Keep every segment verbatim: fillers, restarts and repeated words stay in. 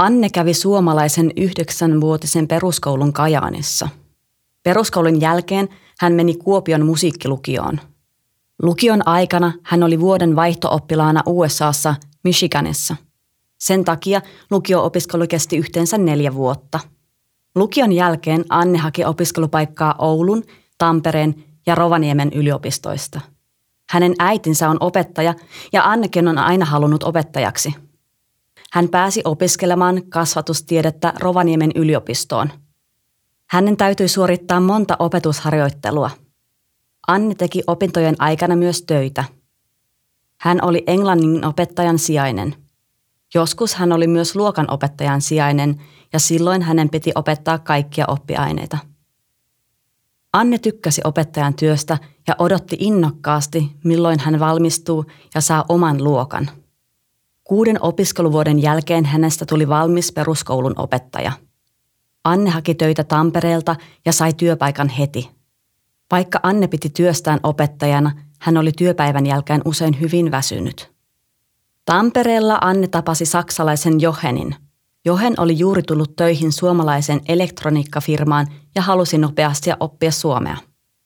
Anne kävi suomalaisen yhdeksänvuotisen peruskoulun Kajaanissa. Peruskoulun jälkeen hän meni Kuopion musiikkilukioon. Lukion aikana hän oli vuoden vaihto-oppilaana U S A:ssa Michiganissa. Sen takia lukio-opiskelu kesti yhteensä neljä vuotta. Lukion jälkeen Anne haki opiskelupaikkaa Oulun, Tampereen ja Rovaniemen yliopistoista. Hänen äitinsä on opettaja ja Annekin on aina halunnut opettajaksi. Hän pääsi opiskelemaan kasvatustiedettä Rovaniemen yliopistoon. Hänen täytyi suorittaa monta opetusharjoittelua. Anne teki opintojen aikana myös töitä. Hän oli englannin opettajan sijainen. Joskus hän oli myös luokan opettajan sijainen ja silloin hänen piti opettaa kaikkia oppiaineita. Anne tykkäsi opettajan työstä ja odotti innokkaasti, milloin hän valmistuu ja saa oman luokan. Kuuden opiskeluvuoden jälkeen hänestä tuli valmis peruskoulun opettaja. Anne haki töitä Tampereelta ja sai työpaikan heti. Vaikka Anne piti työstään opettajana, hän oli työpäivän jälkeen usein hyvin väsynyt. Tampereella Anne tapasi saksalaisen Johenin. Johen oli juuri tullut töihin suomalaiseen elektroniikkafirmaan ja halusi nopeasti oppia suomea.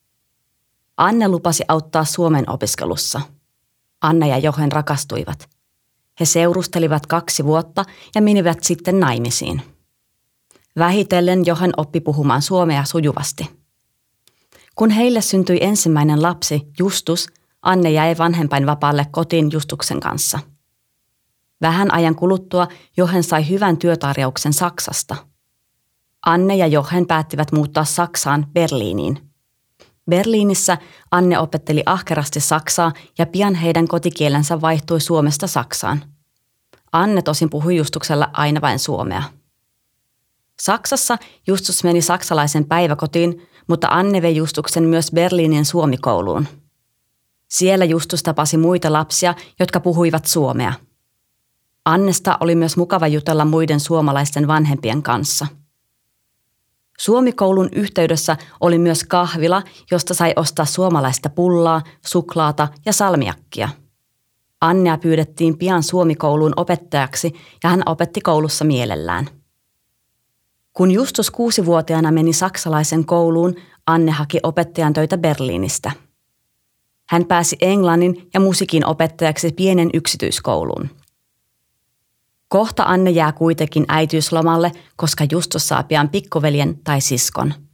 Anne lupasi auttaa suomen opiskelussa. Anne ja Johen rakastuivat. He seurustelivat kaksi vuotta ja menivät sitten naimisiin. Vähitellen Johen oppi puhumaan suomea sujuvasti. Kun heille syntyi ensimmäinen lapsi, Justus, Anne jäi vanhempainvapaalle kotiin Justuksen kanssa. Vähän ajan kuluttua Johen sai hyvän työtarjouksen Saksasta. Anne ja Johen päättivät muuttaa Saksaan Berliiniin. Berliinissä Anne opetteli ahkerasti saksaa ja pian heidän kotikielensä vaihtui Suomesta Saksaan. Anne tosin puhui Justuksella aina vain suomea. Saksassa Justus meni saksalaisen päiväkotiin, mutta Anne vei Justuksen myös Berliinin suomikouluun. Siellä Justus tapasi muita lapsia, jotka puhuivat suomea. Annesta oli myös mukava jutella muiden suomalaisten vanhempien kanssa. Suomikoulun yhteydessä oli myös kahvila, josta sai ostaa suomalaista pullaa, suklaata ja salmiakkia. Annea pyydettiin pian suomikouluun opettajaksi ja hän opetti koulussa mielellään. Kun Justus kuusivuotiaana meni saksalaisen kouluun, Anne haki opettajan töitä Berliinistä. Hän pääsi englannin ja musiikin opettajaksi pienen yksityiskouluun. Kohta Anne jää kuitenkin äitiyslomalle, koska Justus saa pian pikkuveljen tai siskon.